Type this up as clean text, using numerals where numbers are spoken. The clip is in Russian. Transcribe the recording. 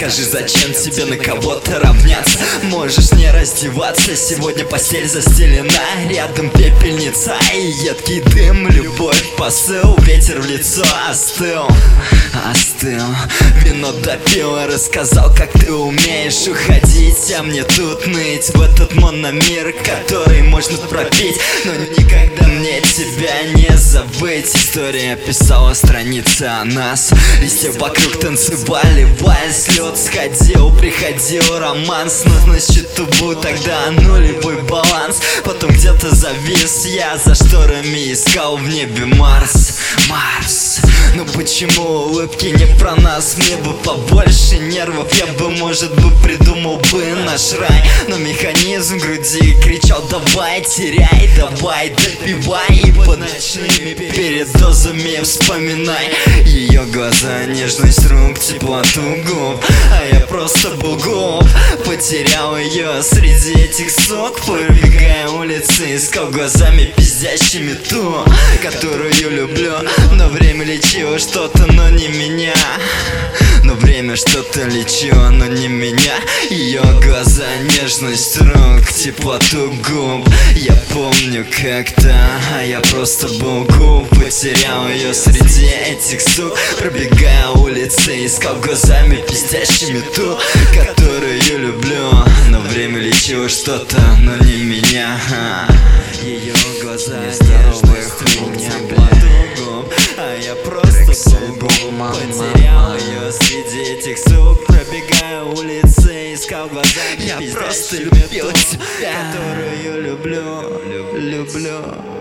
Скажи, зачем тебе на кого-то равняться? Можешь не раздеваться, сегодня постель застелена, рядом пепельница и едкий дым. Любовь, посыл, ветер в лицо. Остыл, вино допил и рассказал, как ты умеешь уходить. А мне тут ныть в этот мономир, который можно пропить, но никогда мне тебя не забыть. История писала страницы о нас, листья вокруг танцевали вальс. Лед сходил, приходил романс, но на счету был тогда нулевой баланс. Потом где-то завис я, за шторами искал в небе Марс. Ну почему улыбки не про нас? Мне бы побольше нервов, я бы, может бы, придумал бы наш рай. Но механизм в груди кричал: давай, теряй, давай, допивай. И под ночными передозами вспоминай ее глаза, нежность рук, теплоту губ. А я просто был глуп, потерял ее среди этих сок. Пробегая улицы, искал глазами пиздящими ту, которую люблю. Но время лечило что-то, но не меня. Но время что-то лечило, но не меня. Ее глаза, нежность рук, теплоту губ. Я помню как-то, а я просто был глуп, потерял ее среди этих сук. Пробегая улицы, искал глазами пиздящими ту, которую люблю. Но время лечило что-то, но не меня. Ее глаза, нежность рук, теплоту губ. А я просто был глуп, потерял ее среди этих сук. Пробегая улицы, искал глазами. Я просто любил тебя, которую люблю.